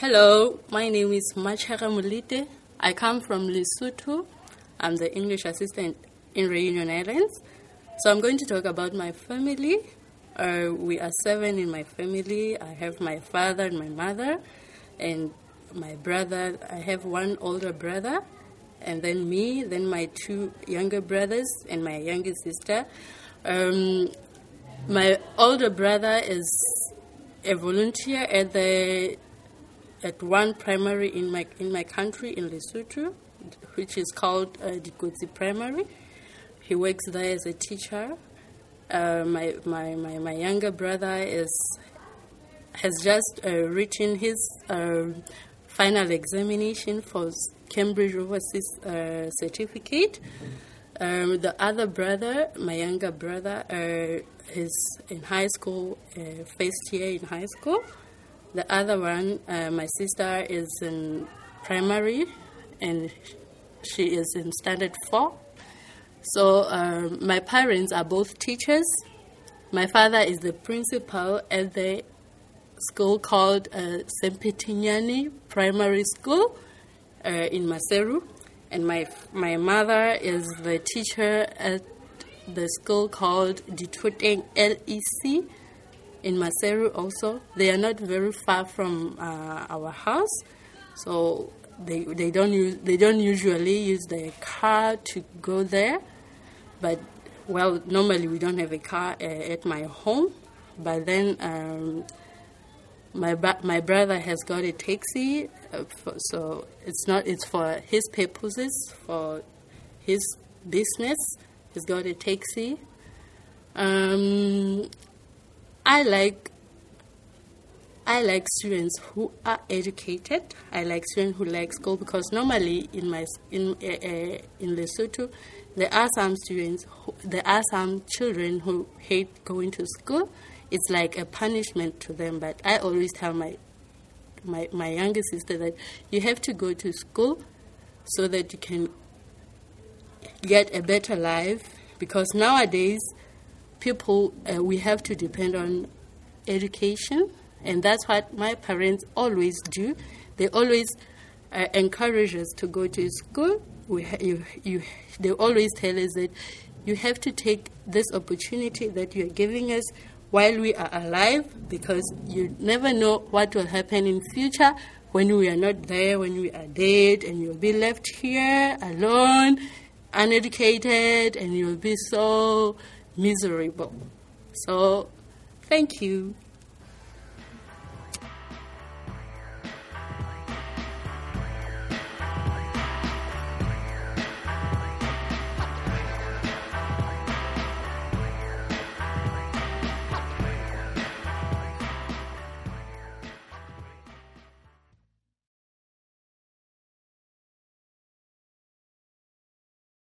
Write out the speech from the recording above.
Hello, my name is Machara Mulite. I come from Lesotho. I'm the English assistant in Reunion Islands. So I'm going to talk about my family. We are 7 in my family. I have my father and my mother and my brother. I have one older brother and then me, then my 2 younger brothers and my younger sister. My older brother is a volunteer at one primary in my country in Lesotho, which is called Dikotsi Primary. He works there as a teacher. My younger brother has just written his final examination for Cambridge Overseas certificate. The other brother, my younger brother, is in high school, first year in high school. The other one, my sister, is in primary, and she is in standard 4. So my parents are both teachers. My father is the principal at the school called Sempetinyane Primary School in Maseru. And my mother is the teacher at the school called Ditoteng LEC in Maseru also. They are not very far from our house, so they don't usually use their car to go there. But normally we don't have a car at my home. But then my brother has got a taxi, so it's for his purposes, for his business. He's got a taxi. I like students who are educated. I like students who like school, because normally in Lesotho there are some children who hate going to school. It's like a punishment to them. But I always tell my younger sister that you have to go to school so that you can get a better life, because nowadays people, we have to depend on education, and that's what my parents always do. They always encourage us to go to school. They always tell us that you have to take this opportunity that you're giving us while we are alive, because you never know what will happen in future when we are not there, when we are dead, and you'll be left here alone, uneducated, and you'll be so miserable. So, thank you.